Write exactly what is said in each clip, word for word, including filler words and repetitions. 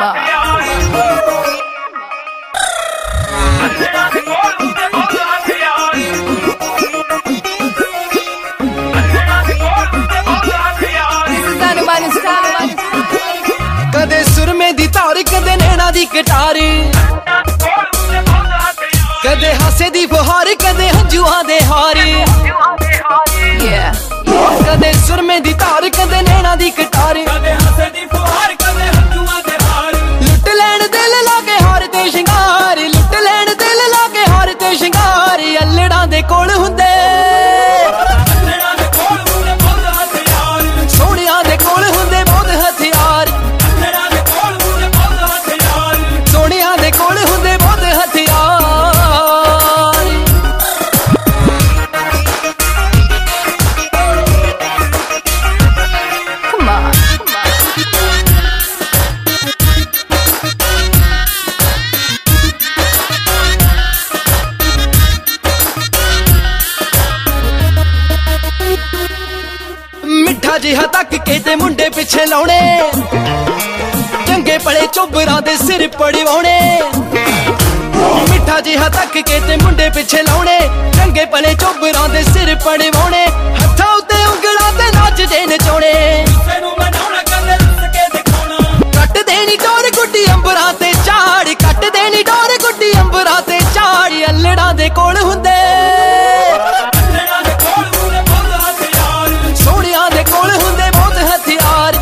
कदे सुरमे दी तार कदे नैना दी कटार कदे हासे दी फुहार कदे हंजुआं दे हार कदे सुरमे दी तार कदे नैना दी कटार लुट लैन दिल लागे हार ते शिंगार लुट लैन दिल लागे हार ते शिंगार अल्लड़ां दे कोल हुंदे सोहणियां दे कोल हुंदे बहुत हथियार सोहणियां दे कोल हुंदे बहुत हथियार मिठा जिहा तक के ते मुंडे पिछे लाउणे चंगे पले चोबरां दे सिर पड़वाउणे मिठा जिहा तक के ते मुंडे पिछे लाउणे चंगे पले चोबरां दे सिर पड़वाउणे हत्थां उत्ते उंगलां ते नचदे नचाउणे कट देनी डोर गुड्डी अंबरां ते झाड़ कट देनी डोर गुड्डी अंबरां ते झाड़ अल्लड़ां दे कोल हुंदे सोहणियां दे कोल हुंदे बहुत हथियार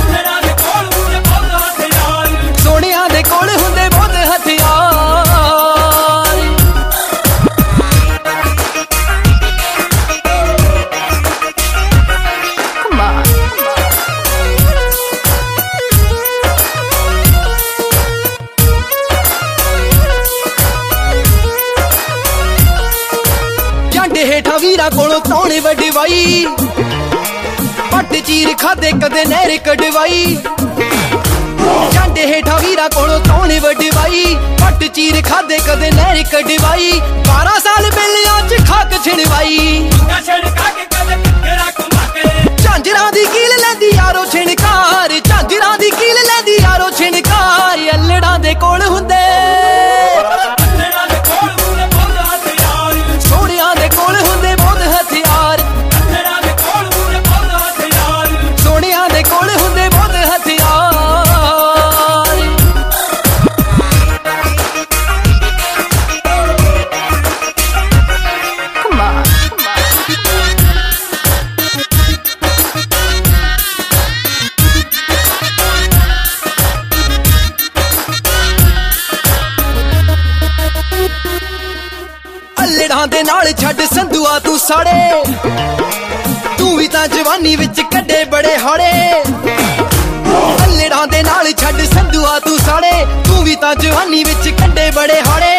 सोहणियां दे कोल हुंदे बहुत हथियार झंडे हेठा वीरा कोलों तौणे वडवाई पट चीर खादे कदे नहर कढवाई झंडे हेठा वीरा कोलों तौणे वडवाई पट चीर खादे कदे नहर कढवाई बारह साल बेलियां च खाक छिड़वाई झांजरां दी कील लैंदी यारो छिणकार झांजरां दी कील लैंदी यारो छिणकार अल्लड़ां दे कोल हुंदे सोहणियां दे कोल हुंदे बहुत हथियार सोहणियां दे कोल हुंदे बहुत हथियार अल्लड़ां दे नाल छड्ड संधुआ तू साड़े तू भी तां जवानी विच कड्डे बड़े हाड़े अल्लड़ां दे नाल छड्ड संधुआ तू साड़े तू भी तां जवानी विच कड्डे बड़े हाड़े